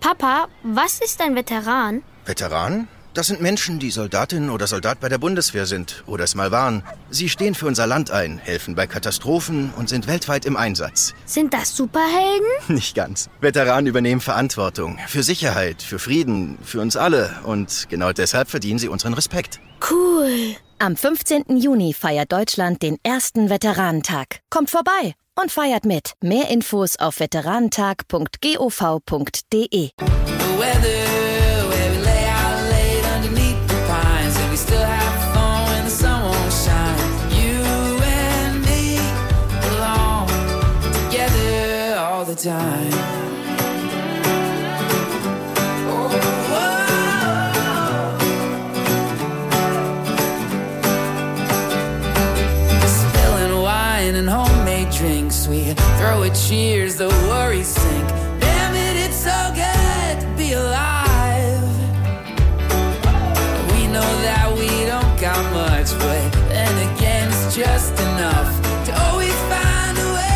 Papa, was ist ein Veteran? Veteran? Das sind Menschen, die Soldatin oder Soldat bei der Bundeswehr sind oder es mal waren. Sie stehen für unser Land ein, helfen bei Katastrophen und sind weltweit im Einsatz. Sind das Superhelden? Nicht ganz. Veteranen übernehmen Verantwortung für Sicherheit, für Frieden, für uns alle. Und genau deshalb verdienen sie unseren Respekt. Cool. Am 15. Juni feiert Deutschland den ersten Veteranentag. Kommt vorbei und feiert mit. Mehr Infos auf veteranentag.gov.de. Time. Spilling wine and homemade drinks, we throw a cheers, the worries sink. Damn it, it's so good to be alive. We know that we don't got much, but then again, it's just enough to always find a way.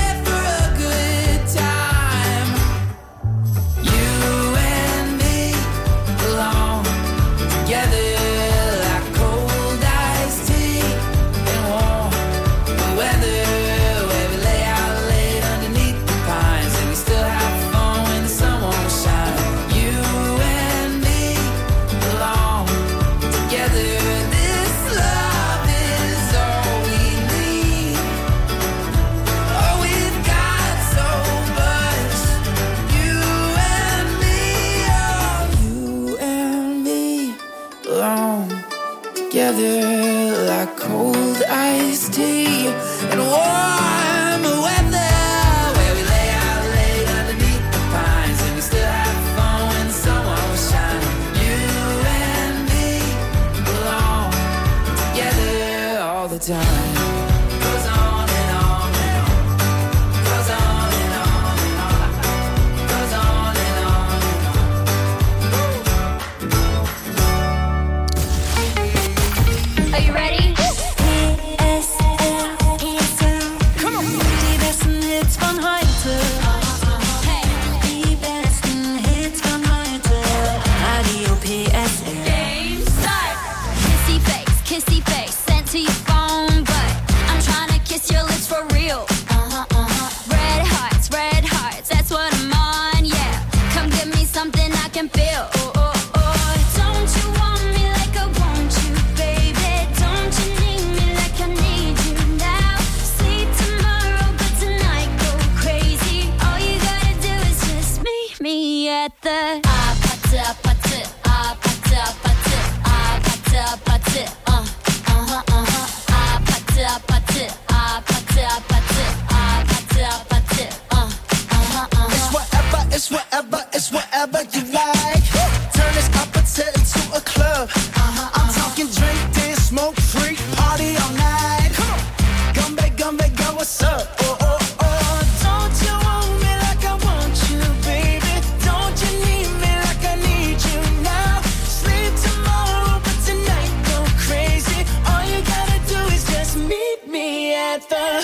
Together like cold iced tea and warm weather, where we lay out late underneath the pines and we still have fun when the sun won't shine. You and me belong together all the time. Goes on and on and on. Goes on and on and on. Goes on and on and on. Are you ready? Come on. Die besten Hits von heute. Die besten Hits von heute. Radio PSR. Game start. Kissy face, sent to your phone, but I'm trying to kiss your lips for real. Red hearts, that's what I'm on, yeah. Come give me something I can feel. Don't you want me like I want you, baby? Don't you need me like I need you now? Sleep tomorrow, but tonight go crazy. All you gotta do is just meet me at the It's whatever you like. Turn this opposite into a club. I'm talking drink, dance, smoke, freak, party all night. Gumbe, girl, what's up? Don't you want me like I want you, baby? Don't you need me like I need you now? Sleep tomorrow, but tonight go crazy. All you gotta do is just meet me at the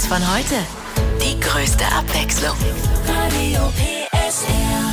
von heute. Die größte Abwechslung. Radio PSR.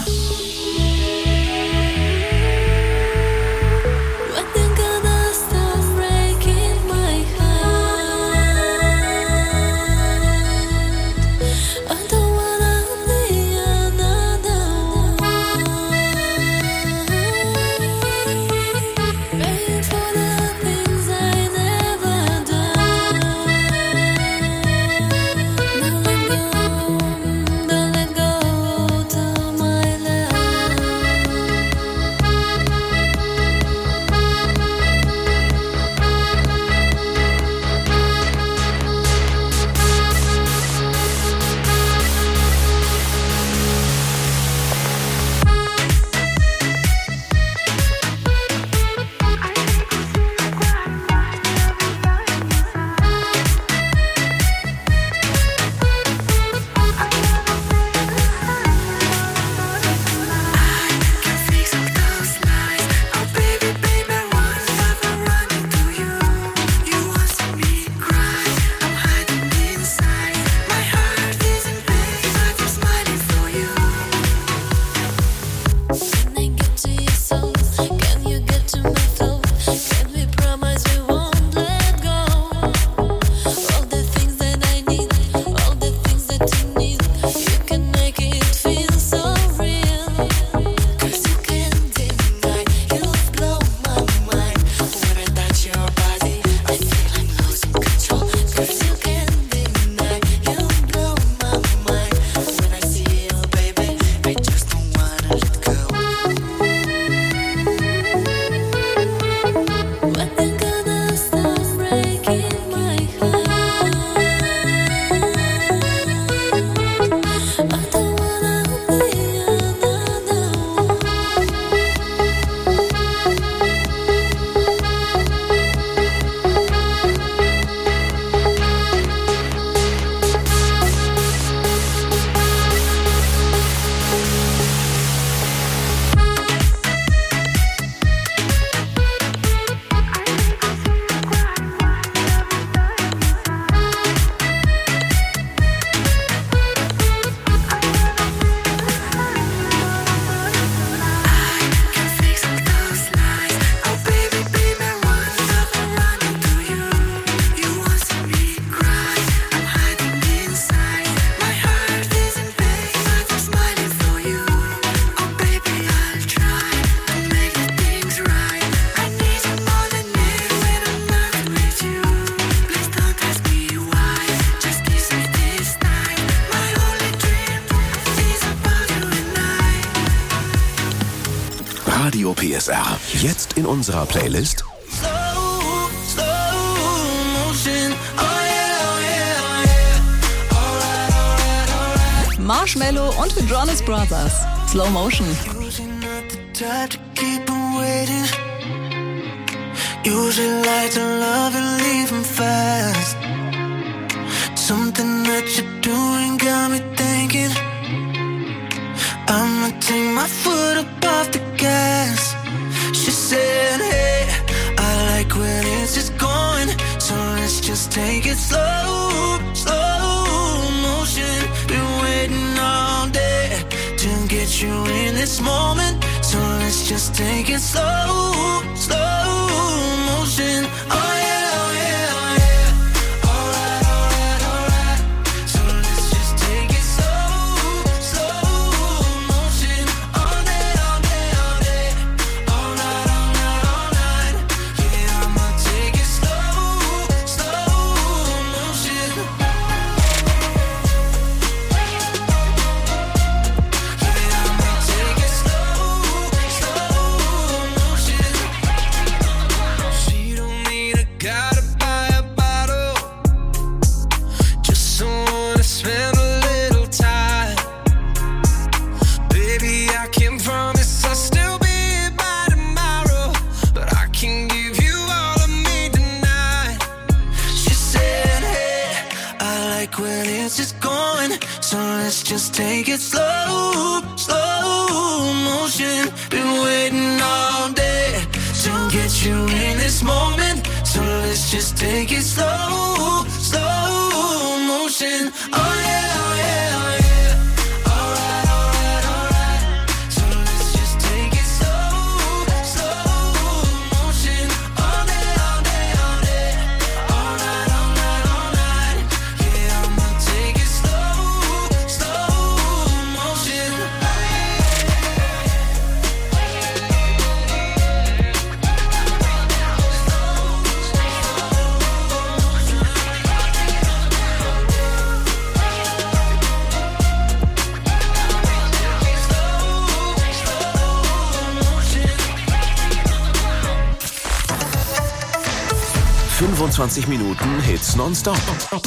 Radio PSR. Jetzt in unserer Playlist Marshmello und Jonas Brothers. Slow Motion. Usually like to love and leave them fast. Something that you're doing got me thinking I'ma take my foot up off the gas. She said, hey, I like when it's just going, so let's just take it slow, slow motion. Been waiting all day to get you in this moment, so let's just take it slow, slow motion. Oh yeah, oh yeah, oh yeah. Alright, alright, alright. So let's just take it slow, slow motion. All day, all day, all day. All night, all night, all night. Yeah, I'ma take it slow, slow motion. Yeah, I'ma take it slow, slow motion. She don't need a guy to buy a bottle, just someone to spend a little time. Baby, I can promise I'll still be here by tomorrow, but I can give you all of me tonight. She said, hey, I like when it's just going, so let's just take it slow, slow motion. Been waiting all day to get you in this moment, so let's just take it slow, slow motion. 25 Minuten Hits nonstop.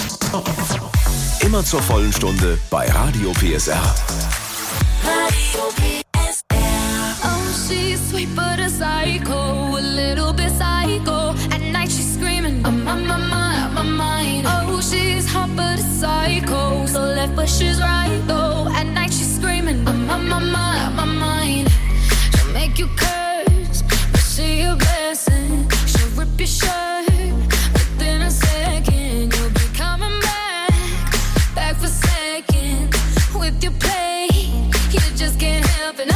Immer zur vollen Stunde bei Radio PSR. Radio PSR. Oh, she's sweet but a psycho, a little bit psycho. At night she's screaming, I'm on my mind. Oh, she's hot but a psycho, so left but she's right though. At night she's screaming, I'm on my mind. She'll make you curse, but she a blessing. She'll rip your shirt within a second. You'll be coming back for seconds with your play. You just can't help it,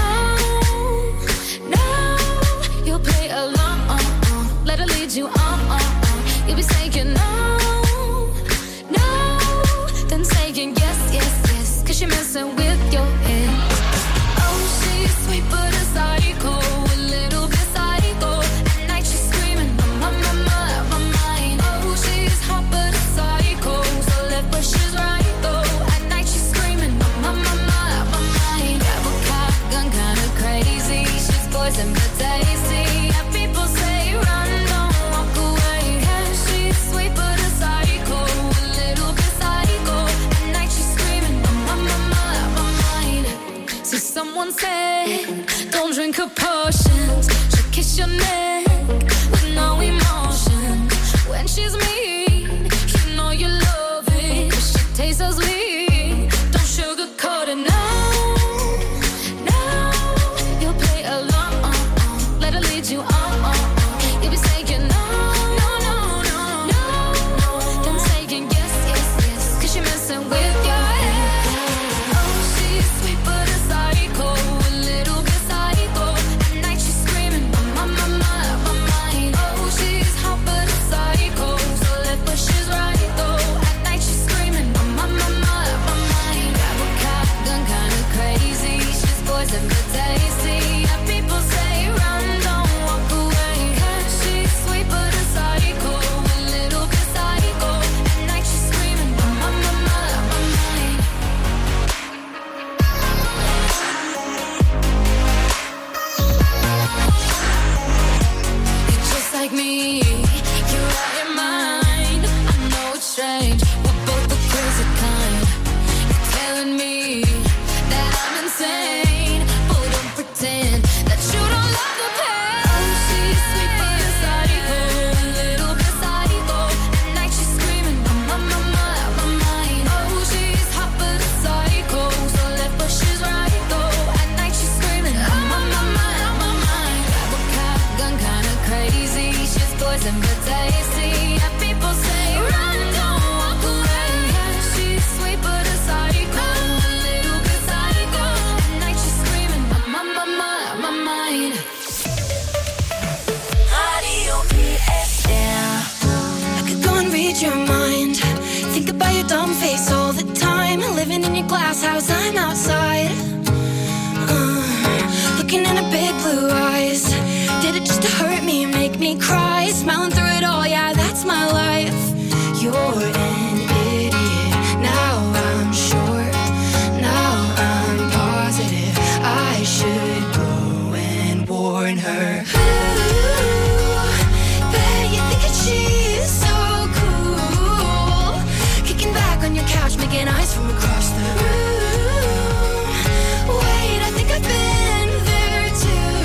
no. You'll play along, let her lead you on. You'll be saying no, then saying yes, 'cause you're messing with your head. Oh, she's sweet but a psycho, a little bit psycho. At night she's screaming, I'm on my mind. Oh, she's hot but a psycho, so left but she's right though. At night she's screaming, I'm on my mind. Grab a cop, gun kinda crazy. She's poison but tasty. And people say run, don't walk away. Yeah, she's sweet but a psycho, a little bit psycho. At night she's screaming, I'm on my mind. See, someone said, don't drink her potions. She'll kiss your neck with no emotion. When she's mean, you know you love it, 'cause she tastes so sweet. Don't sugarcoat it, no. You'll play along, let her lead you on. You'll be saying no, then saying yes, 'cause you're messing with your head. Oh, she's sweet but a psycho, a little bit psycho. At night she's screaming, I'm on my mind. Oh, she's hot but a psycho, so left but she's right though. At night she's screaming, I'm on my mind. Grab a cop, gun kinda crazy. She's poison but tasty. And people say run, don't walk away. Yeah, she's sweet but a psycho, a little bit psycho. At night she's screaming, I'm on my mind. You're just like me, you're out your mind. I know it's strange, we're both the crazy kind. You're telling me that I'm insane, but don't pretend that you don't love the pain. Oh, she's sweet but a psycho, a little bit psycho. At night she's screaming, I'm on my mind. Oh, she's hot but a psycho, so left but she's right though. At night she's screaming, I'm on my mind. Grab a cop, gun kinda crazy. She's poison but tasty. And people say run, don't walk away. Yeah, she's sweet but a psycho, a little bit psycho. At night she's screaming, I'm on my mind. Radio PSR. I could go and read your mind. Think about your dumb face all the time. Living in your glass house, I'm outside. Looking in her big blue eyes. Did it just to hurt me, make me cry? Smiling through it all, yeah, that's my life. You're an idiot. Now I'm sure. Now I'm positive. I should go and warn her. Ooh, bet you think that she's so cool. Kicking back on your couch, making eyes from across the room. Wait, I think I've been there too.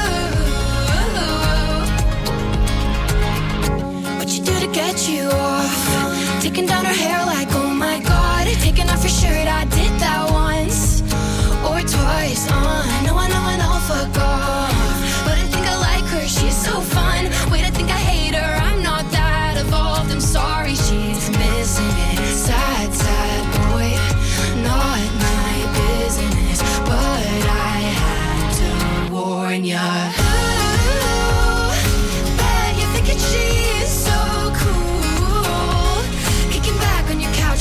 What you do to get you off? Taking down her hair like, oh my god. Taking off your shirt, I did that once or twice. I know, fuck off. But I think I like her, she's so fun. Wait, I think I hate her, I'm not that evolved. I'm sorry, she's missing it. Sad, sad boy, not my business. But I had to warn ya. Ooh, bet you think that she's so cool. Kicking back on your couch.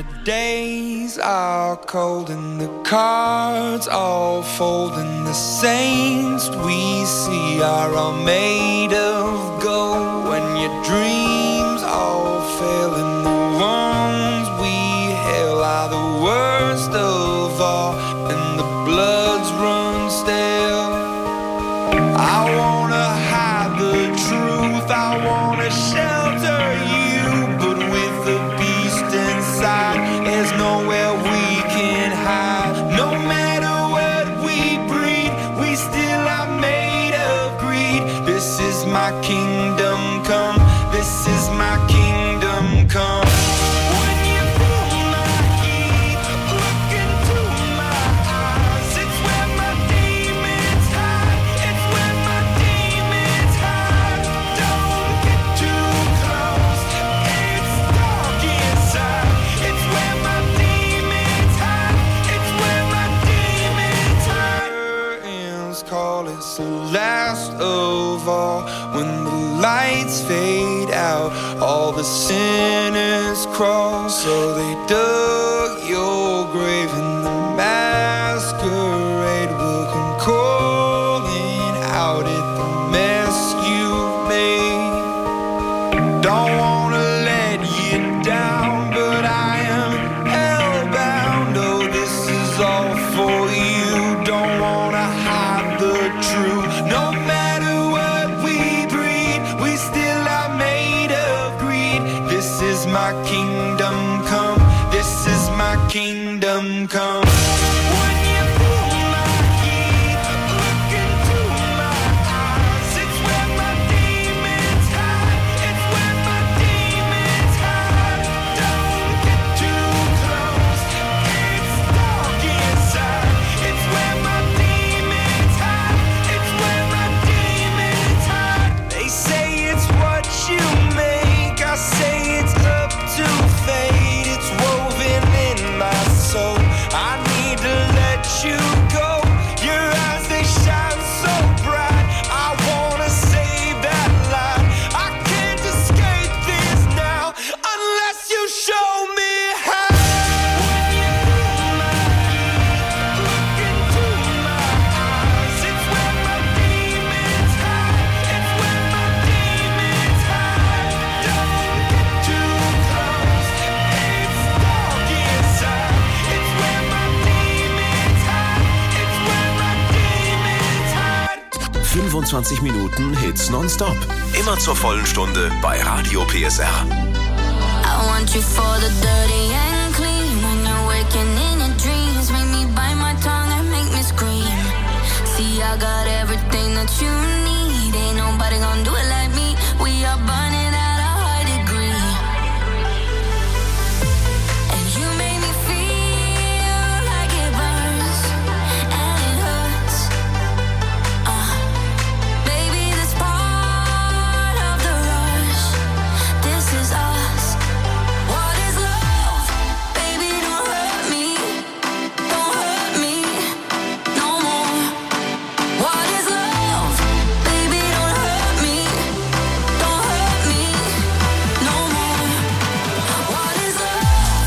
the days are cold and the cards all fold, and the saints we see are all made of gold. When your dreams all fail and the ones we hail are the worst of all, and the bloods run stale. I wanna hide the truth, I wanna shelter you, but with the beast inside, there's nowhere we can hide. No matter what we breed, we still are made of greed. This is my kingdom come, this is my kingdom come. When you feel my heat, look into my eyes. It's where my demons hide, it's where my demons hide. Don't get too close, it's dark inside. It's where my demons hide, it's where my demons hide. Curtains call, it's the last of all. When the lights fade out, all the sinners crawl. So they dug your grave and the masquerade will come calling out at the mess you've made. Don't wanna let you down, but I am hellbound. Oh, this is all for you. Don't wanna hide the truth. No matter what we breed, we still are made of greed. This is my kingdom come, this is my kingdom come. When you feel my heat, look into my eyes. It's where my demons hide, it's where my demons hide. Don't get too close, it's dark inside. It's where my demons hide, it's where my demons hide. They say it's what you make, I say it's up to fate. It's woven in my soul, I need to let you go. Your eyes, they shine so bright, I wanna save that light. I can't escape this now, unless you show me how. When you feel my heat, look into my eyes. It's where my demons hide, it's where my demons hide. Don't get too close, it's dark inside. It's where my demons hide, it's where my demons hide. 25 Minuten Hits nonstop. Immer zur vollen Stunde bei Radio PSR. I want you for the dirty and clean. When you're waking in your dreams, make me bite my tongue and make me scream. See, I got everything that you need. Ain't nobody gonna do it like me. We are burning at a high degree. And you make me feel like it burns and it hurts. Baby, this part of the rush. This is us. What is love? Baby, don't hurt me. Don't hurt me no more. What is love? Baby, don't hurt me. Don't hurt me no more. What is love?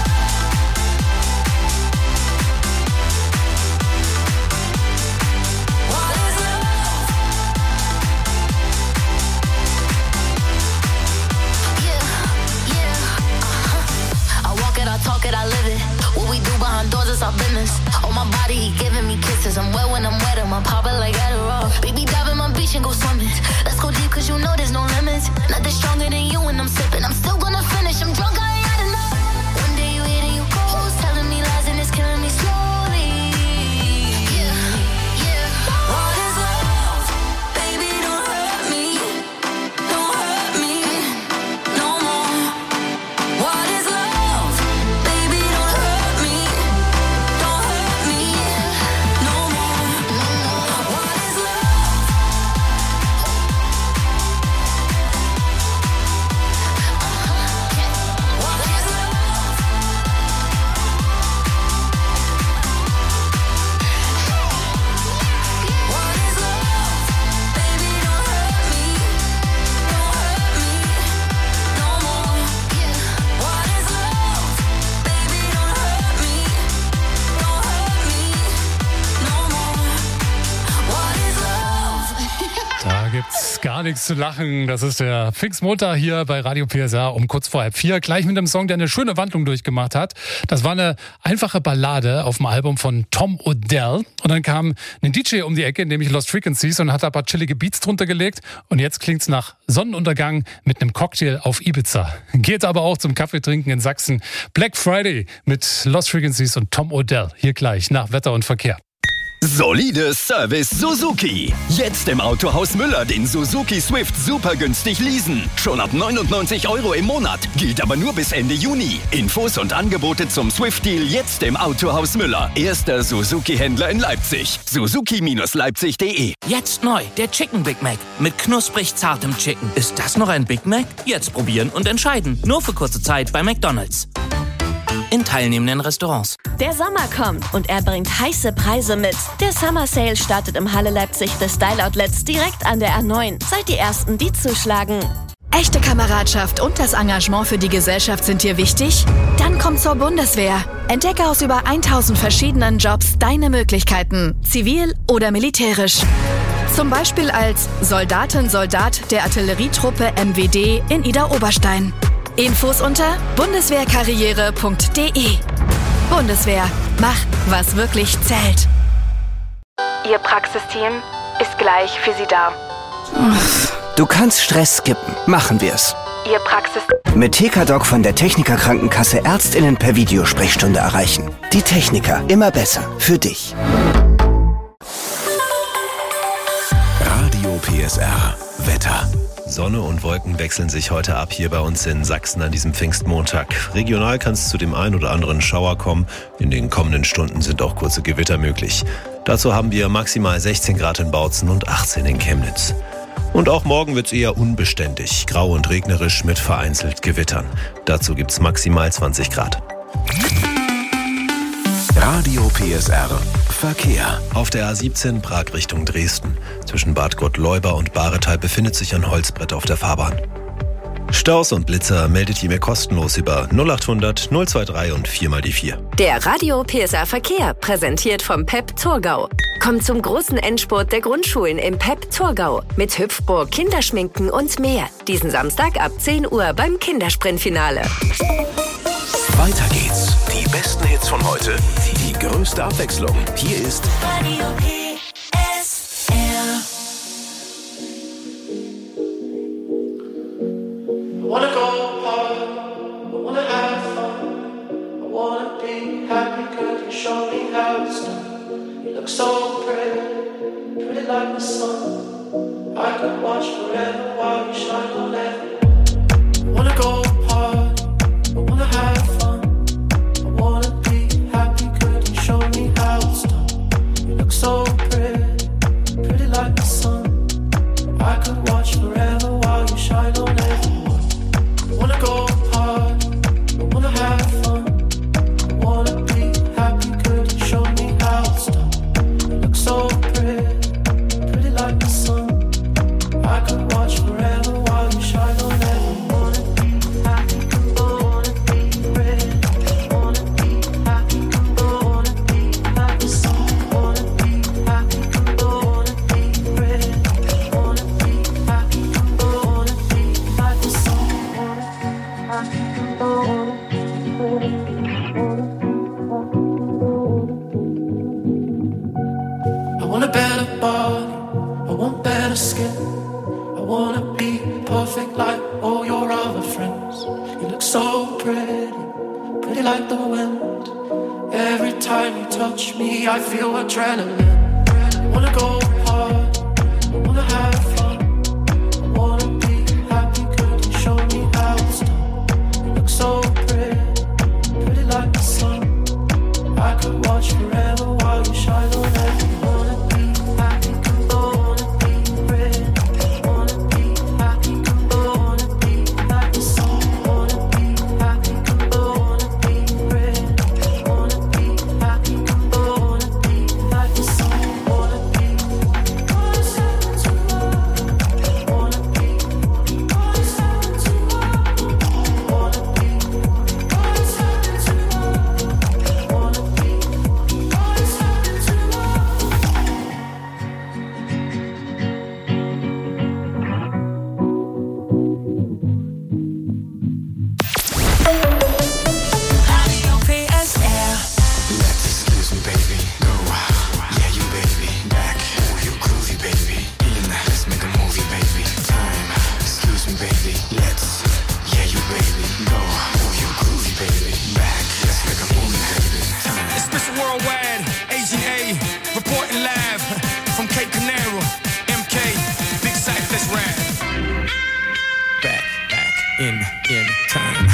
What is love? Yeah. I walk it, I talk it, I live it. What we do behind doors is our business. On my body, he giving me kisses. I'm wet when I'm wet, I'm popping like Adderall. Baby, dive in my beach and go swimming. Let's go deep, cause you know there's no limits. Nothing stronger than you when I'm sipping. I'm still gonna finish, I'm drunk, I ain't had enough. One day you hit and you ghost, telling me lies and it's killing me slowly. Yeah, yeah. What is love? Baby, don't hurt me. Don't hurt me no more. What is love? Baby, don't hurt me. Don't hurt me no more. What is love? gar nichts zu lachen. Das ist der Pfingstmontag hier bei Radio PSR um kurz vor 3:30. Gleich mit einem Song, der eine schöne Wandlung durchgemacht hat. Das war eine einfache Ballade auf dem Album von Tom Odell. Und dann kam ein DJ um die Ecke, nämlich Lost Frequencies, und hat ein paar chillige Beats drunter gelegt. Und jetzt klingt's nach Sonnenuntergang mit einem Cocktail auf Ibiza. Geht aber auch zum Kaffeetrinken in Sachsen. Black Friday mit Lost Frequencies und Tom Odell. Hier gleich nach Wetter und Verkehr. Solide Service Suzuki. Jetzt im Autohaus Müller den Suzuki Swift super günstig leasen. Schon ab 99 € im Monat. Gilt aber nur bis Ende Juni. Infos und Angebote zum Swift-Deal jetzt im Autohaus Müller. Erster Suzuki-Händler in Leipzig. Suzuki-Leipzig.de. Jetzt neu, der Chicken Big Mac. Mit knusprig zartem Chicken. Ist das noch ein Big Mac? Jetzt probieren und entscheiden. Nur für kurze Zeit bei McDonald's. In teilnehmenden Restaurants. Der Sommer kommt und er bringt heiße Preise mit. Der Summer Sale startet im Halle Leipzig des Style Outlets direkt an der A9. Seid die Ersten, die zuschlagen. Echte Kameradschaft und das Engagement für die Gesellschaft sind dir wichtig? Dann komm zur Bundeswehr. Entdecke aus über 1000 verschiedenen Jobs deine Möglichkeiten. Zivil oder militärisch. Zum Beispiel als Soldatin, Soldat der Artillerietruppe MWD in Idar-Oberstein. Infos unter bundeswehrkarriere.de. Bundeswehr, mach, was wirklich zählt. Ihr Praxisteam ist gleich für Sie da. Du kannst Stress skippen. Machen wir's. Ihr Praxis... Mit TKDoc von der Techniker Krankenkasse ÄrztInnen per Videosprechstunde erreichen. Die Techniker, immer besser. Für dich. Radio PSR. Wetter. Sonne und Wolken wechseln sich heute ab hier bei uns in Sachsen an diesem Pfingstmontag. Regional kann es zu dem ein oder anderen Schauer kommen. In den kommenden Stunden sind auch kurze Gewitter möglich. Dazu haben wir maximal 16 Grad in Bautzen und 18 in Chemnitz. Und auch morgen wird es eher unbeständig, grau und regnerisch mit vereinzelt Gewittern. Dazu gibt es maximal 20 Grad. Radio PSR. Verkehr. Auf der A17 Prag Richtung Dresden. Zwischen Bad Gottleuba und Bahretal befindet sich ein Holzbrett auf der Fahrbahn. Staus und Blitzer meldet ihr mir kostenlos über 0800 023 und 4x4. Der Radio PSR Verkehr, präsentiert vom PEP Thurgau. Kommt zum großen Endspurt der Grundschulen im PEP Thurgau. Mit Hüpfburg, Kinderschminken und mehr. Diesen Samstag ab 10 Uhr beim Kindersprintfinale. Weiter geht's. Die besten Hits von heute, die größte Abwechslung. Hier ist Radio PSR. I wanna go hard, I wanna have fun, I wanna be happy, girl, you show me how it's done. You look so pretty, pretty like the sun. I could watch forever while you shine on everyone. I wanna go hard, I wanna have fun. So pretty, pretty like the sun. I could watch forever while you shine on everyone. I wanna go hard, I wanna have fun. I wanna be happy, could you show me how it's done? You look so pretty, pretty like the sun. I could watch forever while you shine on everyone. Perfect like all your other friends. You look so pretty, pretty like the wind. Every time you touch me, I feel adrenaline. I wanna go hard, I wanna have fun. I wanna be happy, could you show me how it's done? You look so pretty, pretty like the sun. I could watch forever while you shine on everyone. in time.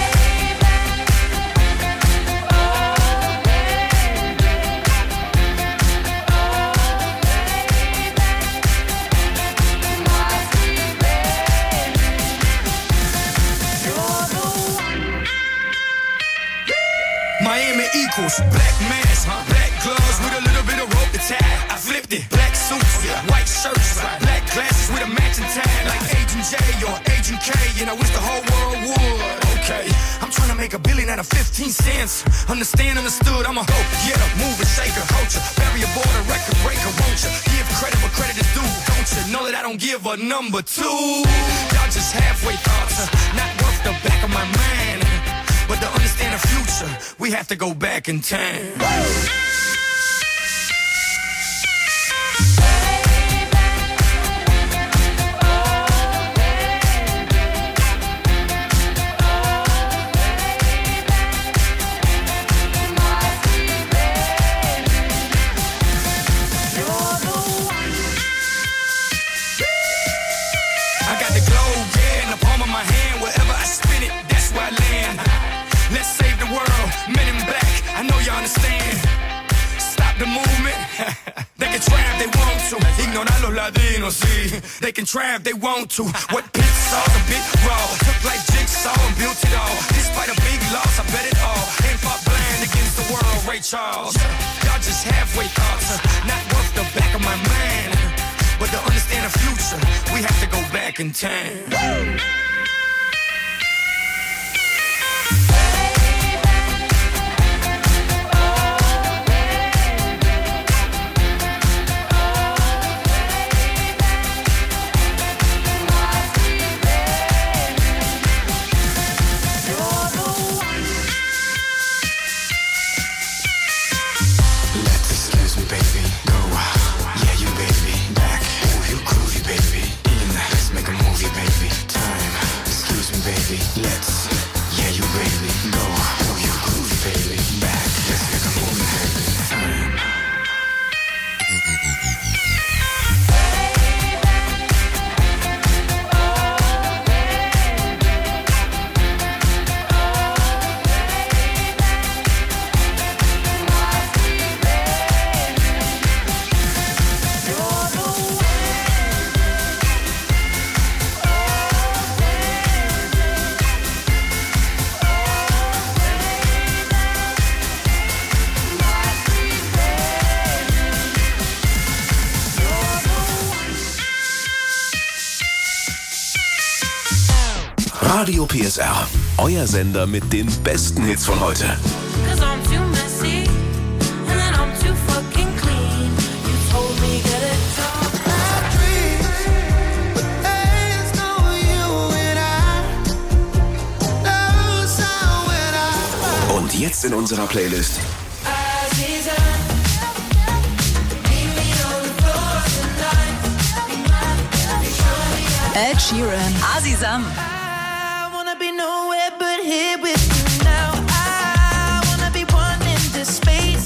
Miami equals black mask, black gloves with a little bit of rope to tie. I flipped it, black suits, white shirts, black glasses with a matching tie, like Agent J or Agent K, and I wish the whole world would. Okay, I'm trying to make $1 billion out of 15 cents. Understand, understood, I'm a hope, get a mover, shaker, culture, barrier border, record breaker, won't you? Give credit where credit is due, don't you? Know that I don't give a number two. Y'all just halfway thoughts, not worth the back of my mind. But to understand the future, we have to go back in time. I got the globe, yeah, in the palm of my hand. Wherever I spin it, that's where I land. Let's save the world, men in black, I know you understand. Stop the movement. They can try if they want to. Ignorar los latinos, sí. They can try if they want to. What pits are a bit raw. Took like jigsaw and built it all. Despite a big loss, I bet it all. Ain't fought blind against the world, Ray Charles. Y'all just halfway thoughts, not worth the back of my mind. But to understand the future, we have to go back in time. Radio PSR, euer Sender mit den besten Hits von heute. Und jetzt in unserer Playlist Ed Sheeran, Azizam. Be nowhere but here with you now. I wanna be one in this space.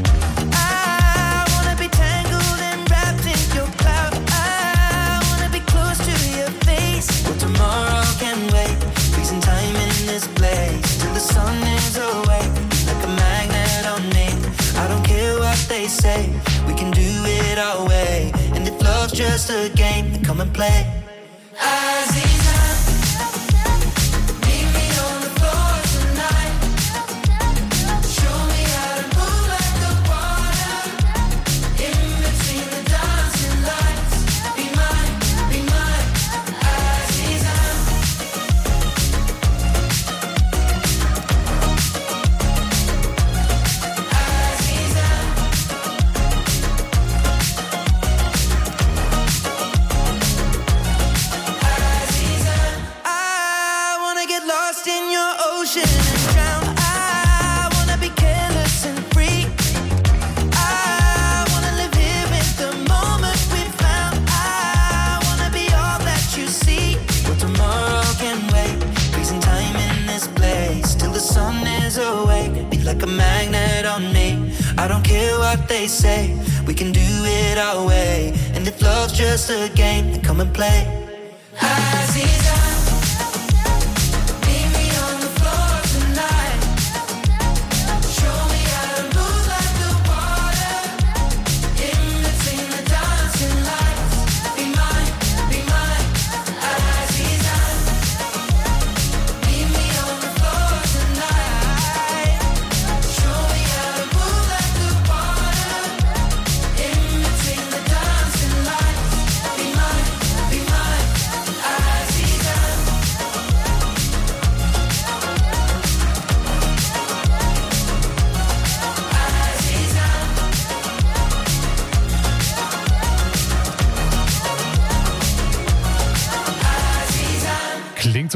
I wanna be tangled and wrapped in your cloud. I wanna be close to your face. Well, tomorrow can wait. Freezing time in this place till the sun is away. Like a magnet on me. I don't care what they say. We can do it our way. And if love's just a game, then come and play. They say we can do it our way, and if love's just a game, then come and play. Aziza,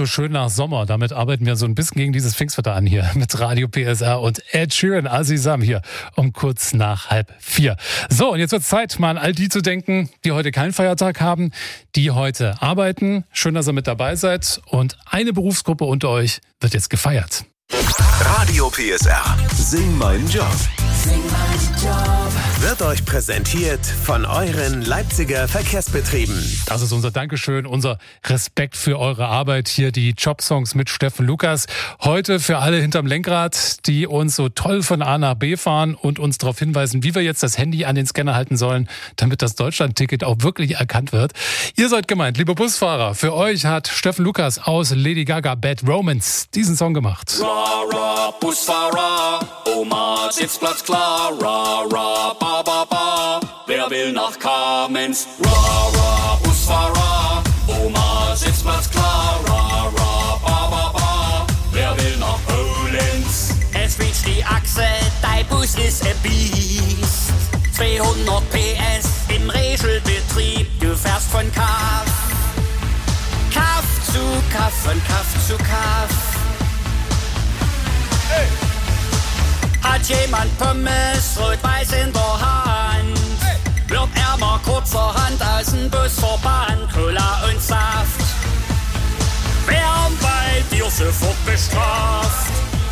so schön nach Sommer. Damit arbeiten wir so ein bisschen gegen dieses Pfingstwetter an hier mit Radio PSR und Ed Sheeran, Azizam hier um kurz nach 3:30. So, und jetzt wird es Zeit, mal an all die zu denken, die heute keinen Feiertag haben, die heute arbeiten. Schön, dass ihr mit dabei seid. Und eine Berufsgruppe unter euch wird jetzt gefeiert. Radio PSR. Sing meinen Job. Sing meinen Job. Wird euch präsentiert von euren Leipziger Verkehrsbetrieben. Das ist unser Dankeschön, unser Respekt für eure Arbeit. Hier die Jobsongs mit Steffen Lukas. Heute für alle hinterm Lenkrad, die uns so toll von A nach B fahren und uns darauf hinweisen, wie wir jetzt das Handy an den Scanner halten sollen, damit das Deutschland-Ticket auch wirklich erkannt wird. Ihr seid gemeint, liebe Busfahrer. Für euch hat Steffen Lukas aus Lady Gaga Bad Romance diesen Song gemacht. Ra, Busfahrer, Oma, Sitzplatz klar, ra, ba, ba, ba. Wer will nach Kamenz? Ra, Busfahrer, Oma, Sitzplatz klar, ra, ba, ba, ba. Wer will nach Polenz? Es quietscht die Achse, dein Bus ist ein Biest. 200 PS im Regelbetrieb, du fährst von Kaff zu Kaff, von Kaff zu Kaff. Hey. Hat jemand Pommes rot-weiß in der Hand? Hey. Wird er mal kurzerhand aus dem Bus verbannt? Cola und Saft werden bei dir sofort bestraft.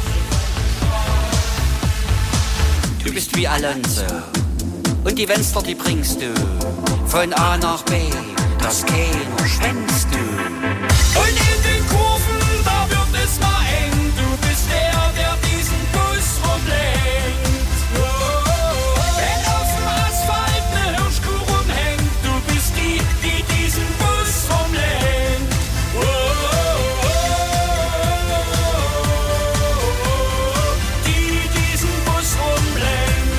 Du bist wie Alonso und die Fenster, die bringst du von A nach B, das keiner schwänzt du. Und in den Kurven, da wird es mal eng. Du bist der diesen Bus rumlenkt. Wenn auf dem Asphalt ne Hirschkuh rumhängt, du bist die diesen Bus rumlenkt. Die diesen Bus rumlenkt.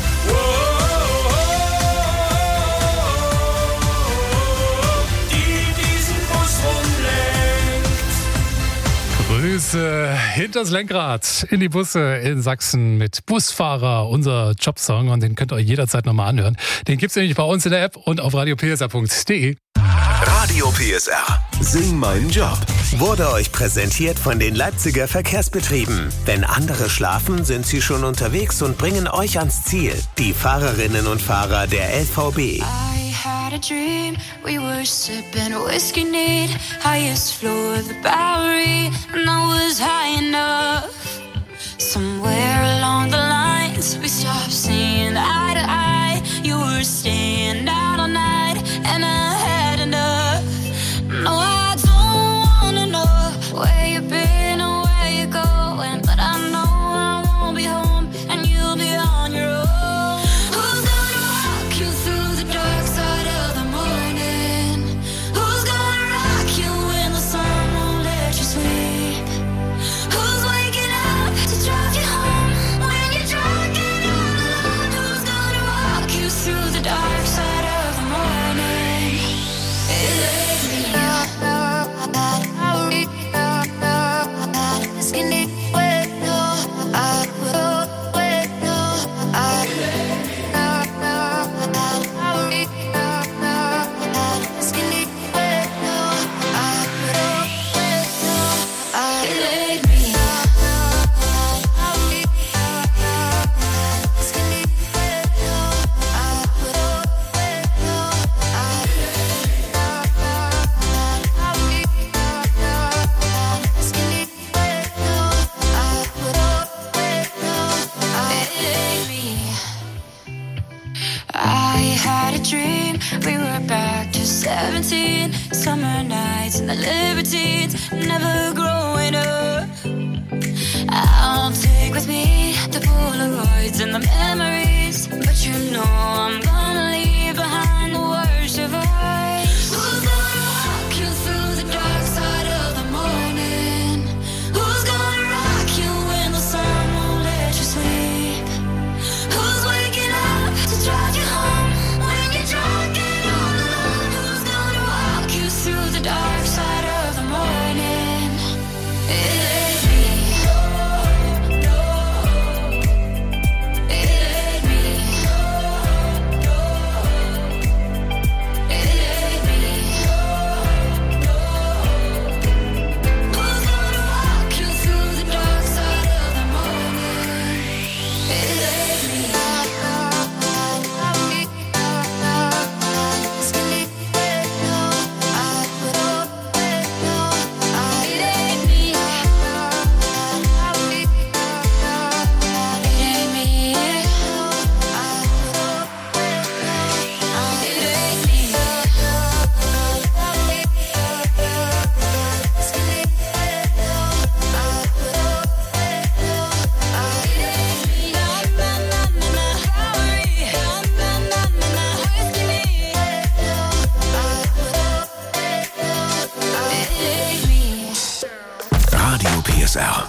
Die diesen Bus rumlenkt. Grüße hinters Lenkrad in die Busse in Sachsen mit Busfahrer, unser Jobsong. Und den könnt ihr euch jederzeit nochmal anhören. Den gibt's nämlich bei uns in der App und auf radiopsr.de. Radio PSR. Sing meinen Job. Wurde euch präsentiert von den Leipziger Verkehrsbetrieben. Wenn andere schlafen, sind sie schon unterwegs und bringen euch ans Ziel. Die Fahrerinnen und Fahrer der LVB. I had a dream, we were sipping whiskey neat, highest floor of the Bowery, and I was high enough. Somewhere along the lines, we stopped seeing eye to eye. You were staying out all night, and I had enough. No, I don't wanna know where you've been or where you're going, but I know I won't be home, and you'll be on your own. Who's gonna walk you through the dark side of the morning? Who's gonna rock you when the sun won't let you sleep? Who's waking up to drive you home when you're drunk and all alone? Who's gonna walk you through the dark side of the morning? It's me. I had a dream, we were back to 17. Summer nights and the libertines, never growing up. I'll take with me the Polaroids and the memories, but you know I'm gonna leave behind the worst of us. Who's gonna walk you through the dark side of the morning? Who's gonna rock you when the sun won't let you sleep? Who's waking up to drive you home when you're drunk and all alone? Who's gonna walk you through the dark side of the morning? It ain't me. It ain't me. PSR.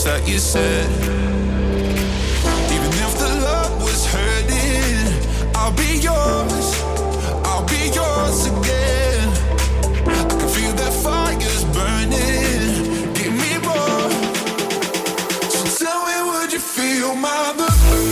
words that you said. Even if the love was hurting, I'll be yours again. I can feel that fire's burning, give me more. So tell me, would you feel my love?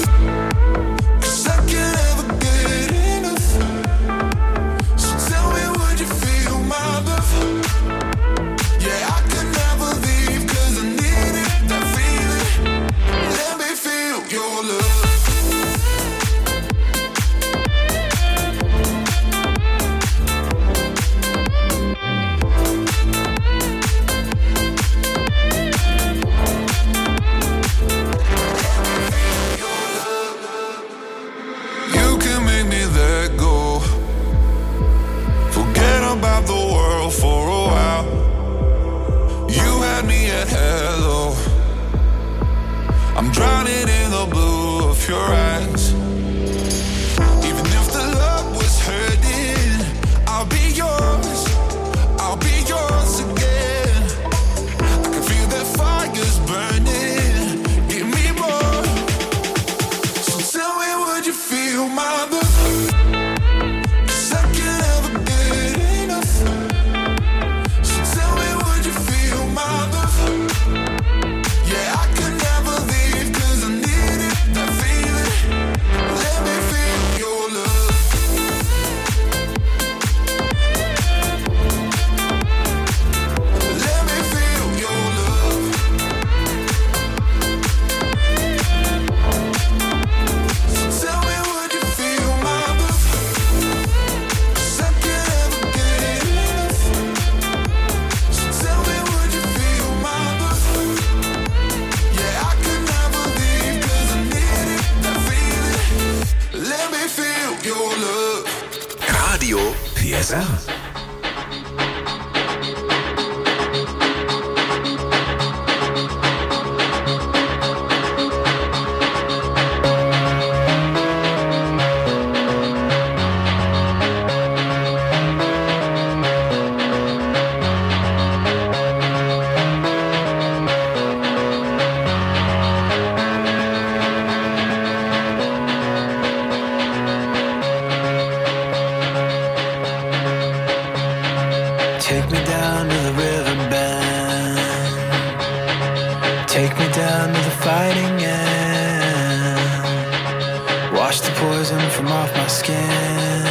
Drowning in the blue of your eyes. Even if the love was hurting, I'll be yours again. I can feel that fire's burning, give me more. So tell me, would you feel my love? 'Cause I can never get enough. So tell me, would you feel my love? Yeah, I could never leave, 'cause I needed that feeling. Let me feel your love. Let me feel your love. So tell me, would you feel my love? 'Cause I can never get enough. So tell me, would you feel my love? Yeah, I could never leave, 'cause I needed that feeling. Let me feel your love. Radio PSR. Take me down to the riverbed. Take me down to the fighting end. Wash the poison from off my skin.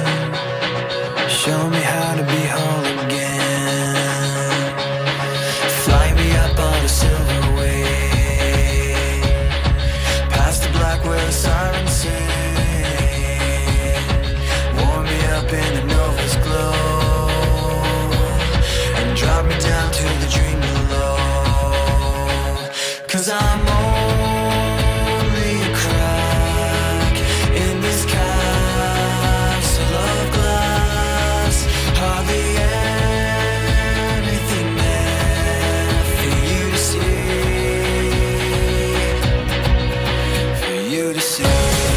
Show me how to be whole again. Fly me up on a silver wave, past the black where the sirens sing. Warm me up in the Nova's glow. Drop me down to the dream below. 'Cause I'm only a crack in this castle of glass. Hardly anything there for you to see. For you to see.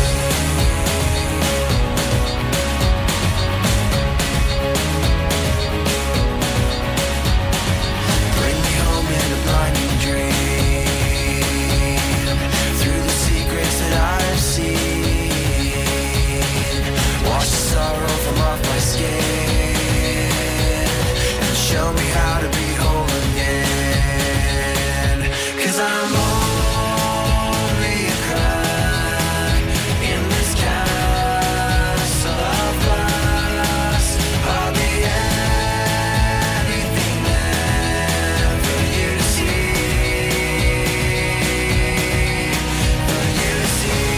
Show me how to be whole again. 'Cause I'm only a crack in this castle of glass. Hardly anything there for you to see. For you to see.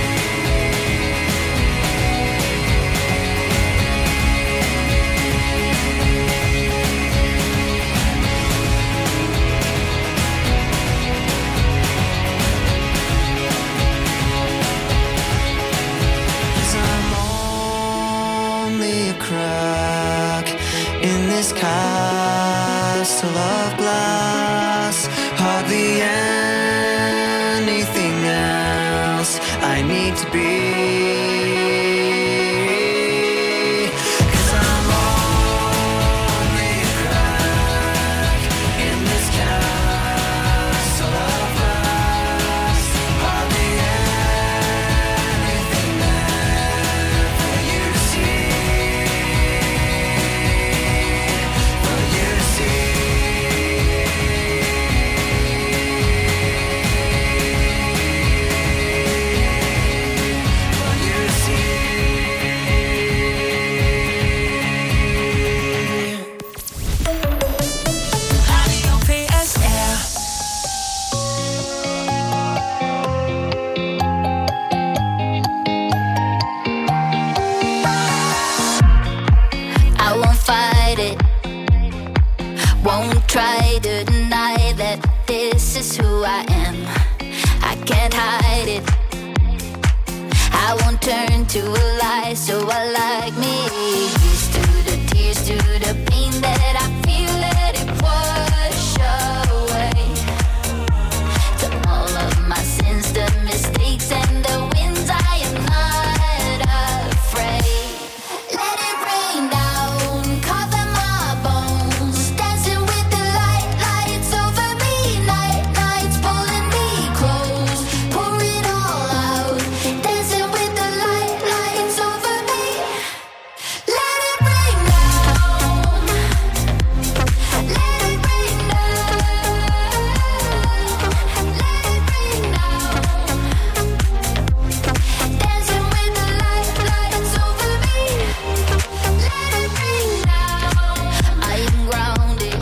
Crack in this castle of glass. Hardly anything else I need to be. 'Cause I'm only a crack in this castle of is who I am. I can't hide it. I won't turn to a lie, so I like me. Here's to the tears, to the pain that I feel, let it wash away. To all of my sins, the mistakes and the wins, I am not afraid. Let it rain down, cover my bones. Dancing with the lights over me. Nights pulling me close. Pour it all out. Dancing with the lights over me. Let it rain down. Let it rain down. Let it rain down. Dancing with the lights over me. Let it rain down. I am grounded.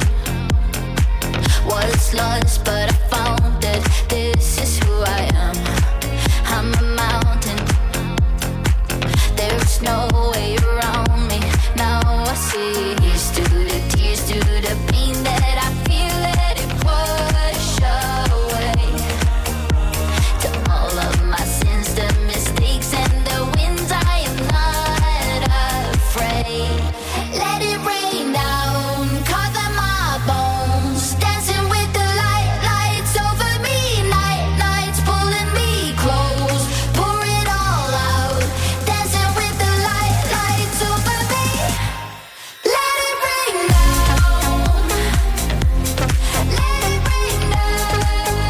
Was lost, but I found it. This is who I am. I'm a mountain. There's no way around me. Now I see. Here's to the tears, to the pain that I feel. Let it wash away. To all of my sins, the mistakes and the wins, I am not afraid. Let it rain down, cover my bones. Dancing with the lights over me. Nights pulling me close. Pour it all out. Dancing with the lights over me. Let it rain down. Let it rain down.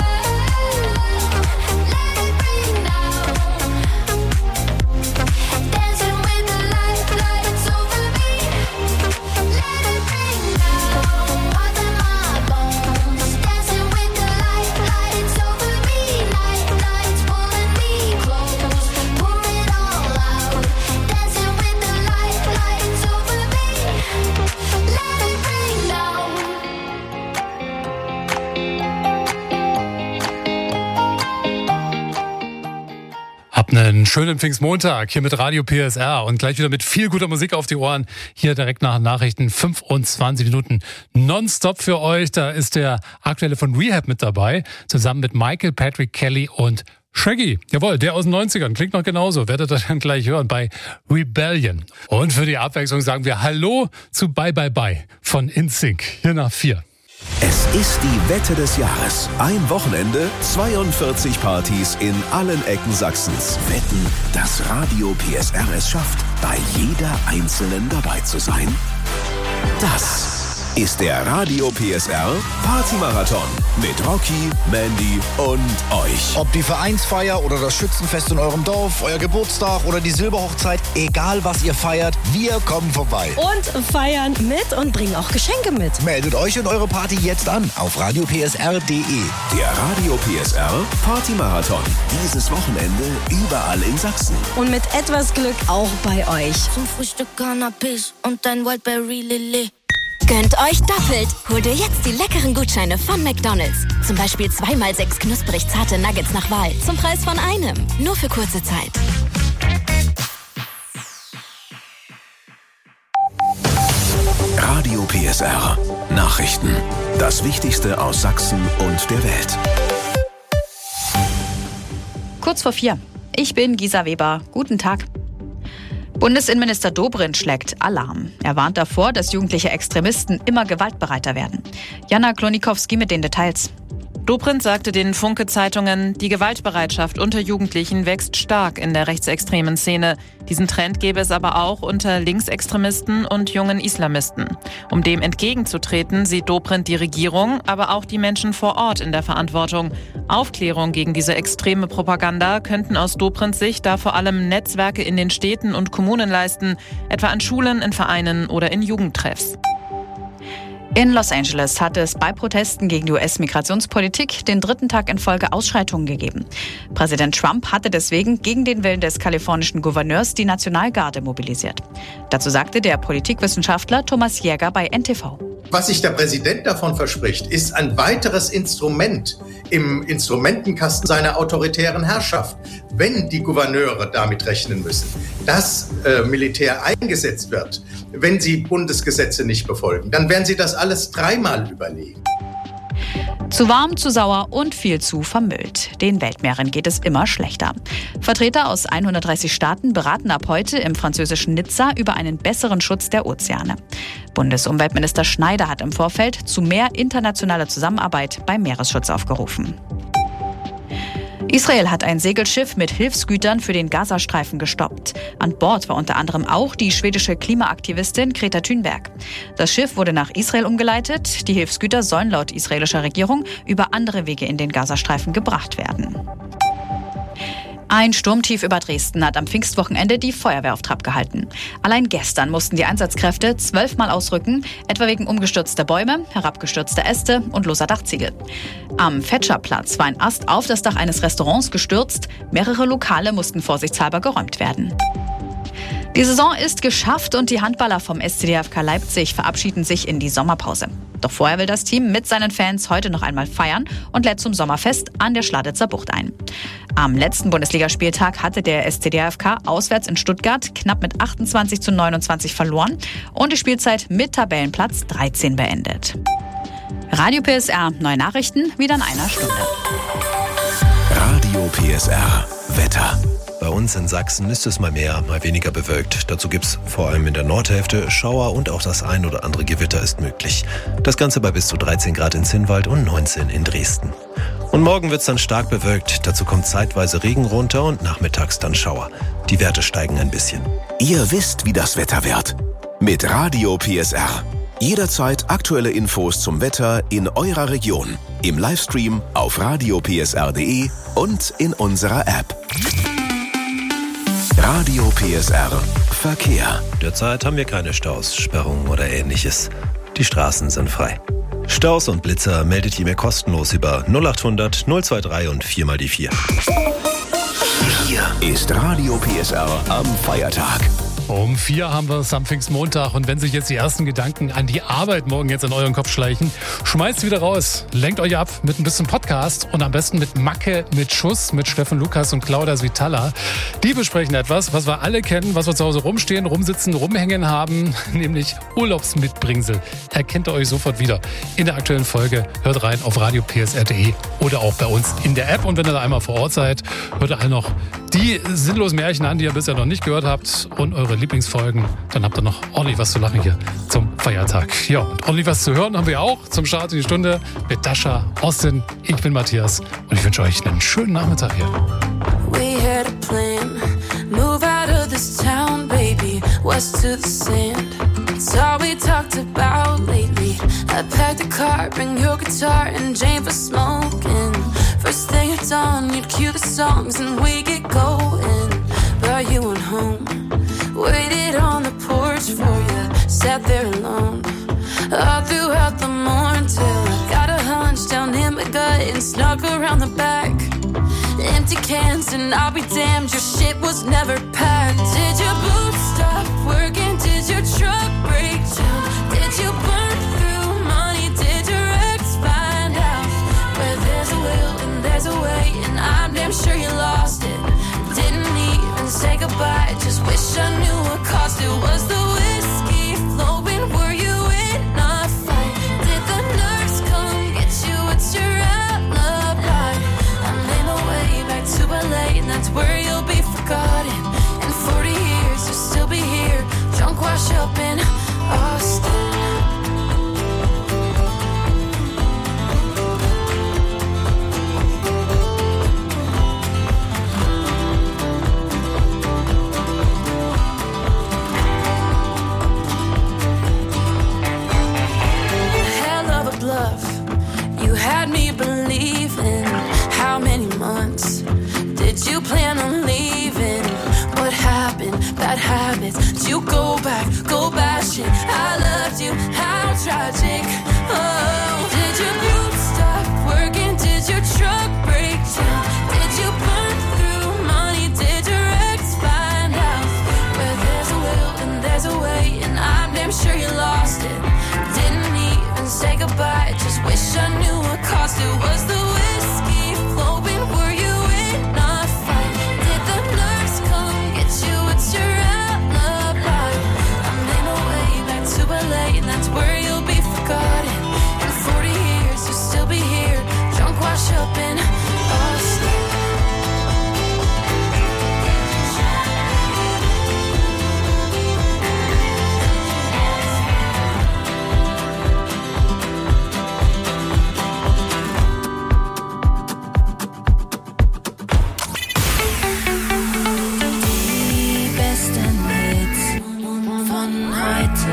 Let it rain down. Dancing with the lights over me. Let it rain down. Cover my bones. Dancing with the lights over me. Nights pulling me close. Pour it all out. Dancing with the lights over me. Let it rain down. Habt einen schönen Pfingstmontag hier mit Radio PSR und gleich wieder mit viel guter Musik auf die Ohren. Hier direkt nach Nachrichten 25 Minuten nonstop für euch. Da ist der aktuelle von Rehab mit dabei, zusammen mit Michael Patrick Kelly und Shaggy. Jawohl, der aus den 90ern. Klingt noch genauso. Werdet ihr dann gleich hören bei Rebellion. Und für die Abwechslung sagen wir Hallo zu Bye Bye Bye von InSync. Hier nach 4. Es ist die Wette des Jahres. Ein Wochenende, 42 Partys in allen Ecken Sachsens. Wetten, dass Radio PSR es schafft, bei jeder einzelnen dabei zu sein? Das ist der Radio PSR Partymarathon mit Rocky, Mandy und euch. Ob die Vereinsfeier oder das Schützenfest in eurem Dorf, euer Geburtstag oder die Silberhochzeit, egal was ihr feiert, wir kommen vorbei. Und feiern mit und bringen auch Geschenke mit. Meldet euch und eure Party jetzt an auf radiopsr.de. Der Radio PSR Partymarathon. Dieses Wochenende überall in Sachsen. Und mit etwas Glück auch bei euch. Zum Frühstück Cannabis und ein Wildberry Lilly. Gönnt euch doppelt. Hol dir jetzt die leckeren Gutscheine von McDonald's. Zum Beispiel 2x6 knusprig zarte Nuggets nach Wahl. Zum Preis von einem. Nur für kurze Zeit. Radio PSR. Nachrichten. Das Wichtigste aus Sachsen und der Welt. Kurz vor 4. Ich bin Gisa Weber. Guten Tag. Bundesinnenminister Dobrindt schlägt Alarm. Er warnt davor, dass jugendliche Extremisten immer gewaltbereiter werden. Jana Klonikowski mit den Details. Dobrindt sagte den Funke-Zeitungen, die Gewaltbereitschaft unter Jugendlichen wächst stark in der rechtsextremen Szene. Diesen Trend gäbe es aber auch unter Linksextremisten und jungen Islamisten. Um dem entgegenzutreten, sieht Dobrindt die Regierung, aber auch die Menschen vor Ort in der Verantwortung. Aufklärung gegen diese extreme Propaganda könnten aus Dobrindts Sicht da vor allem Netzwerke in den Städten und Kommunen leisten, etwa an Schulen, in Vereinen oder in Jugendtreffs. In Los Angeles hat es bei Protesten gegen die US-Migrationspolitik den 3. Tag in Folge Ausschreitungen gegeben. Präsident Trump hatte deswegen gegen den Willen des kalifornischen Gouverneurs die Nationalgarde mobilisiert. Dazu sagte der Politikwissenschaftler Thomas Jäger bei NTV. Was sich der Präsident davon verspricht, ist ein weiteres Instrument im Instrumentenkasten seiner autoritären Herrschaft. Wenn die Gouverneure damit rechnen müssen, dass Militär eingesetzt wird, wenn sie Bundesgesetze nicht befolgen, dann werden sie das alles dreimal überlegen. Zu warm, zu sauer und viel zu vermüllt. Den Weltmeeren geht es immer schlechter. Vertreter aus 130 Staaten beraten ab heute im französischen Nizza über einen besseren Schutz der Ozeane. Bundesumweltminister Schneider hat im Vorfeld zu mehr internationaler Zusammenarbeit beim Meeresschutz aufgerufen. Israel hat ein Segelschiff mit Hilfsgütern für den Gazastreifen gestoppt. An Bord war unter anderem auch die schwedische Klimaaktivistin Greta Thunberg. Das Schiff wurde nach Israel umgeleitet. Die Hilfsgüter sollen laut israelischer Regierung über andere Wege in den Gazastreifen gebracht werden. Ein Sturmtief über Dresden hat am Pfingstwochenende die Feuerwehr auf Trab gehalten. Allein gestern mussten die Einsatzkräfte 12-mal ausrücken, etwa wegen umgestürzter Bäume, herabgestürzter Äste und loser Dachziegel. Am Fetscherplatz war ein Ast auf das Dach eines Restaurants gestürzt. Mehrere Lokale mussten vorsichtshalber geräumt werden. Die Saison ist geschafft und die Handballer vom SCDFK Leipzig verabschieden sich in die Sommerpause. Doch vorher will das Team mit seinen Fans heute noch einmal feiern und lädt zum Sommerfest an der Schladitzer Bucht ein. Am letzten Bundesligaspieltag hatte der SCDFK auswärts in Stuttgart knapp mit 28:29 verloren und die Spielzeit mit Tabellenplatz 13 beendet. Radio PSR, neue Nachrichten, wieder in einer Stunde. Radio PSR, Wetter. Bei uns in Sachsen ist es mal mehr, mal weniger bewölkt. Dazu gibt's vor allem in der Nordhälfte Schauer und auch das ein oder andere Gewitter ist möglich. Das Ganze bei bis zu 13 Grad in Zinnwald und 19 in Dresden. Und morgen wird's dann stark bewölkt. Dazu kommt zeitweise Regen runter und nachmittags dann Schauer. Die Werte steigen ein bisschen. Ihr wisst, wie das Wetter wird. Mit Radio PSR. Jederzeit aktuelle Infos zum Wetter in eurer Region. Im Livestream auf radiopsr.de und in unserer App. Radio PSR Verkehr. Derzeit haben wir keine Staus, Sperrungen oder ähnliches. Die Straßen sind frei. Staus und Blitzer meldet ihr mir kostenlos über 0800 023 und 4x4. Hier ist Radio PSR am Feiertag. Um 4 haben wir es am Pfingstmontag und wenn sich jetzt die ersten Gedanken an die Arbeit morgen jetzt in euren Kopf schleichen, schmeißt wieder raus, lenkt euch ab mit ein bisschen Podcast und am besten mit Macke, mit Schuss, mit Steffen Lukas und Claudia Svitala. Die besprechen etwas, was wir alle kennen, was wir zu Hause rumstehen, rumsitzen, rumhängen haben, nämlich Urlaubsmitbringsel. Erkennt ihr euch sofort wieder in der aktuellen Folge. Hört rein auf radiopsr.de oder auch bei uns in der App und wenn ihr da einmal vor Ort seid, hört ihr alle noch die sinnlosen Märchen an, die ihr bisher noch nicht gehört habt und eure Lieblingsfolgen, dann habt ihr noch ordentlich was zu lachen hier zum Feiertag. Ja, und ordentlich was zu hören haben wir auch zum Start in die Stunde mit Dasha, Austin, ich bin Matthias und ich wünsche euch einen schönen Nachmittag hier. We had a plan, move out of this town, baby, west to the sand. It's all we talked about lately. I packed a car, bring your guitar and Jane for smoking. First thing at dawn, you'd cue the songs and we get going. But you went home. Waited on the porch for you, sat there alone all throughout the morning till I got a hunch down in my gut and snuck around the back. Empty cans and I'll be damned, your shit was never packed. Did your boots stop working? Did your truck break down? Did you burn through money? Did your ex find out? Where there's a will and there's a way, and I'm damn sure you lost it. Didn't even say goodbye, just wish I knew what caused it. Was the whiskey flowing? Were you in a fight? Did the nurse come get you? What's your alibi? I made my way back to LA, and that's where you'll be forgotten. In 40 years, you'll still be here, drunk, wash up in Austin. You had me believing. How many months did you plan on leaving? What happened? Bad habits. Did you go back, go bashing? I loved you, how tragic. Oh, did your boots stop working? Did your truck break down? Did you burn through money? Did your ex find out? Where there's a will and there's a way, and I'm damn sure you lost it. Didn't even say goodbye, just wish I knew what caused it. Was the whiskey flowing? Were you in a fight? Did the nurse come get you? What's your alibi? I made my way back to LA, and that's where you'll be forgotten. In 40 years, you'll still be here, up and lost. Die besten Hits von heute.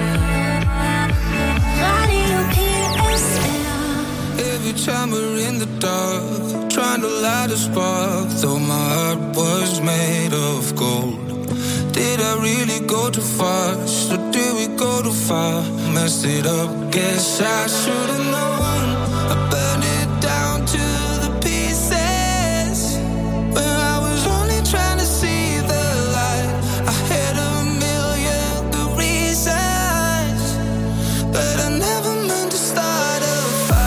Radio PSR. Every time we're in the dark, trying to light a spark, though my heart was made of gold. Did I really go too fast, or did we go too far? Messed it up, guess I should've known. I burned it down to the pieces, when I was only trying to see the light. I had a million good reasons, but I never meant to start a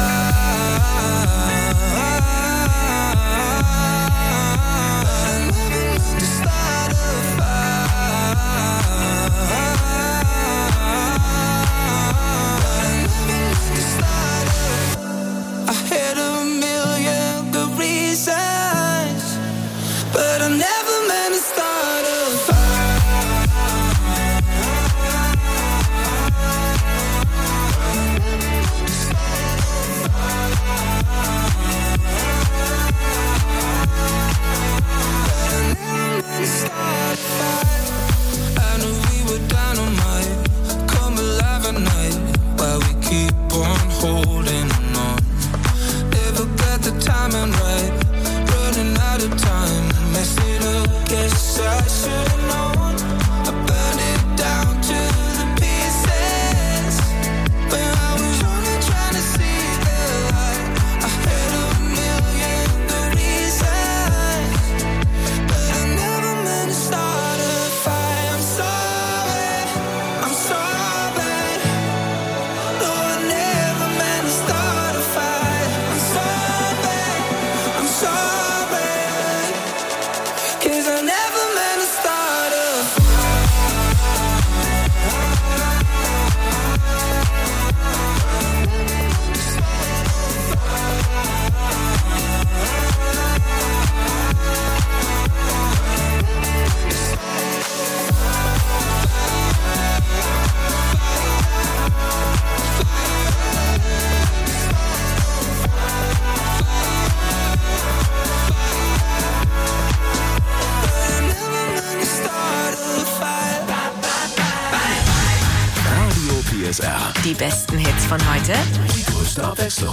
Die besten Hits von heute. Die größte Abwechslung.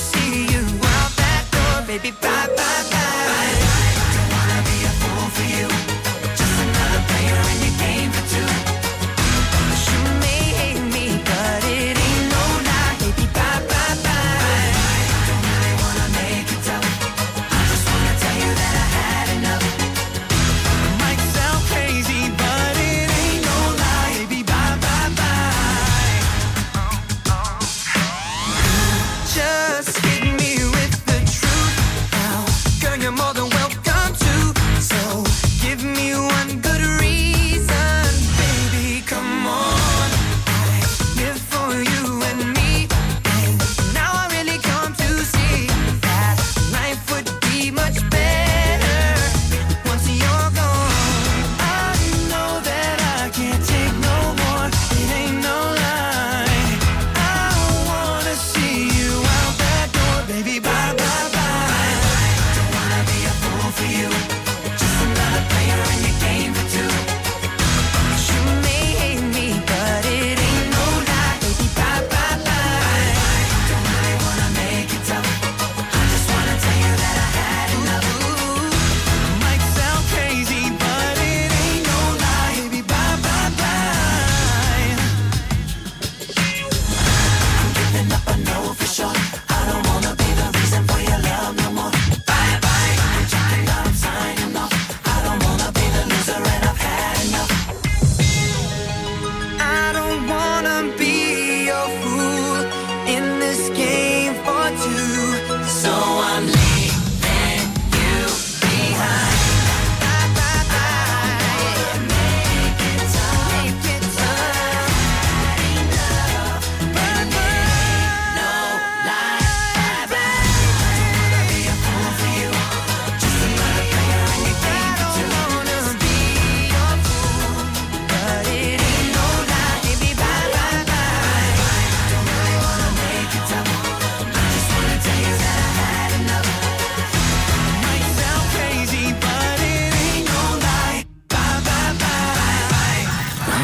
Baby, bye, bye, bye. Don't wanna be a fool for you.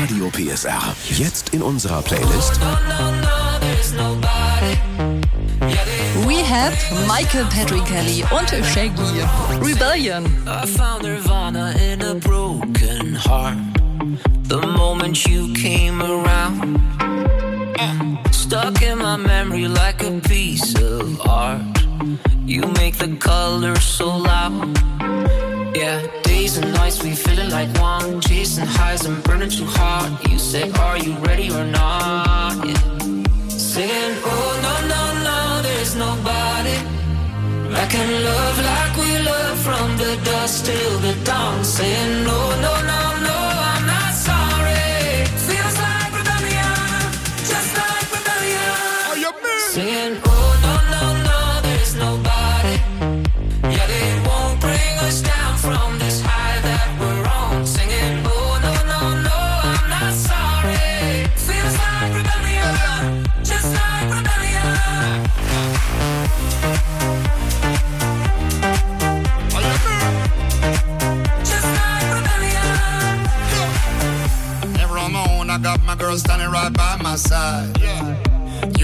Radio PSR. Jetzt in unserer Playlist. Rehab, Michael Patrick Kelly und Shaggy. Rebellion. I found Nirvana in a broken heart. The moment you came around. Stuck in my memory like a piece of art. You make the colors so loud. Yeah, days and nights we feeling like one. Chasing highs and burning too hard. You say, are you ready or not? Yeah. Saying, oh no, no, no, there's nobody I can love like we love from the dusk till the dawn. Saying, no, no, no, no, I'm not sorry. Feels like rebellion, just like rebellion. Oh, you mean? Saying, oh no, no, no, there's nobody. Yeah, they won't bring us down from this high that we're on. Singing, oh no, no, no, I'm not sorry. Feels like rebellion, just like rebellion. Every morning I got my girl standing right by my side. Yeah.